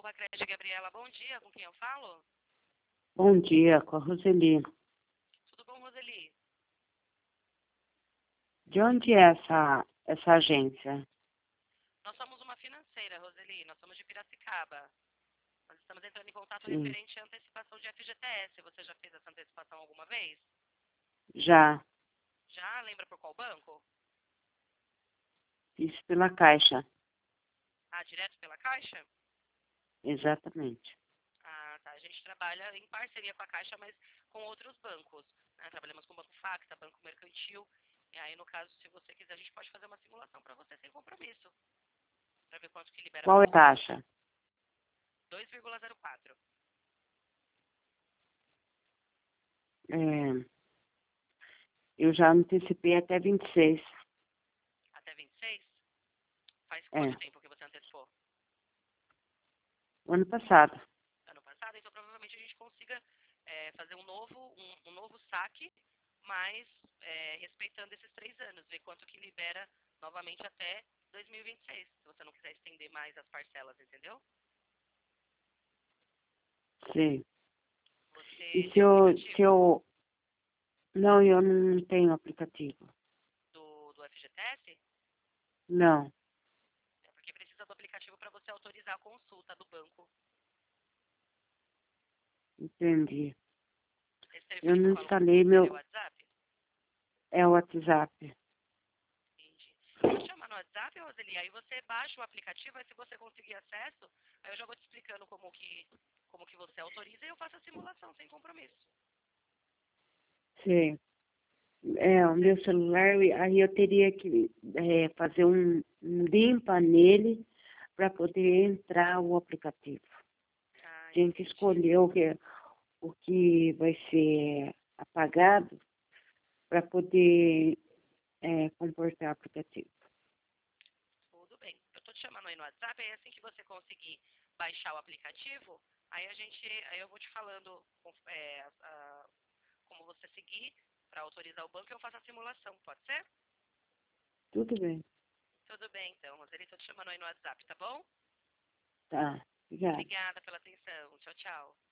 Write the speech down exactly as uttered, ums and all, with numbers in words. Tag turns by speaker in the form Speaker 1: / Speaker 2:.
Speaker 1: arroba Crédito Gabriela, bom dia, com quem eu falo?
Speaker 2: Bom dia, com a Roseli.
Speaker 1: Tudo bom, Roseli?
Speaker 2: De onde é essa, essa agência?
Speaker 1: Nós somos uma financeira, Roseli, nós somos de Piracicaba. Nós estamos entrando em contato
Speaker 2: Sim,
Speaker 1: referente à antecipação de F G T S. Você já fez essa antecipação alguma vez?
Speaker 2: já
Speaker 1: Já? Lembra por qual banco?
Speaker 2: fiz pela Caixa,
Speaker 1: Ah, direto pela Caixa?
Speaker 2: exatamente.
Speaker 1: Ah, tá. A gente trabalha em parceria com a Caixa, mas com outros bancos, né? Trabalhamos com o Banco Facta, Banco Mercantil. E aí, no caso, se você quiser, a gente pode fazer uma simulação para você sem compromisso. Para ver quanto que libera
Speaker 2: Qual é a
Speaker 1: mensalmente.
Speaker 2: taxa?
Speaker 1: dois vírgula zero quatro.
Speaker 2: É, eu já antecipei até vinte e seis.
Speaker 1: Até vinte e seis? Faz quanto
Speaker 2: É,
Speaker 1: tempo que você antecipou?
Speaker 2: o ano passado.
Speaker 1: Ano passado? Então, provavelmente, a gente consiga é, fazer um novo, um, um novo saque, mas é, respeitando esses três anos. Ver quanto que libera novamente até dois mil e vinte e seis. Se você não quiser estender mais as parcelas, entendeu?
Speaker 2: Sim.
Speaker 1: Você
Speaker 2: E se
Speaker 1: tem o
Speaker 2: eu, se
Speaker 1: aplicativo
Speaker 2: eu... Não, eu não tenho aplicativo.
Speaker 1: do, do F G T S?
Speaker 2: Não,
Speaker 1: É porque precisa do aplicativo para você autorizar a consulta do banco.
Speaker 2: entendi.
Speaker 1: Esse
Speaker 2: Eu
Speaker 1: telefone que eu
Speaker 2: não
Speaker 1: falo com
Speaker 2: instalei
Speaker 1: você, ele é o
Speaker 2: meu...
Speaker 1: WhatsApp?
Speaker 2: É o WhatsApp.
Speaker 1: Entendi. Eu vou te chamar no WhatsApp, Roseli, aí você baixa o aplicativo, aí se você conseguir acesso, aí eu já vou te explicando como que, como que você autoriza e eu faço a simulação sem compromisso.
Speaker 2: Sim. É, o
Speaker 1: Pode ser?
Speaker 2: meu celular, aí eu teria que é, fazer um, um limpa nele para poder entrar o aplicativo.
Speaker 1: Ah,
Speaker 2: Tem que
Speaker 1: entendi.
Speaker 2: escolher o que, o que vai ser apagado para poder é, comportar o aplicativo.
Speaker 1: Tudo bem. Eu tô te chamando aí no WhatsApp, aí assim que você conseguir baixar o aplicativo, aí a gente, aí eu vou te falando é, a- a- como você seguir para autorizar o banco e eu faço a simulação, pode ser?
Speaker 2: Tudo bem.
Speaker 1: Tudo bem, então, Roseli, tô te chamando aí no WhatsApp, tá bom?
Speaker 2: Tá. Obrigada.
Speaker 1: Obrigada pela atenção. Tchau, tchau.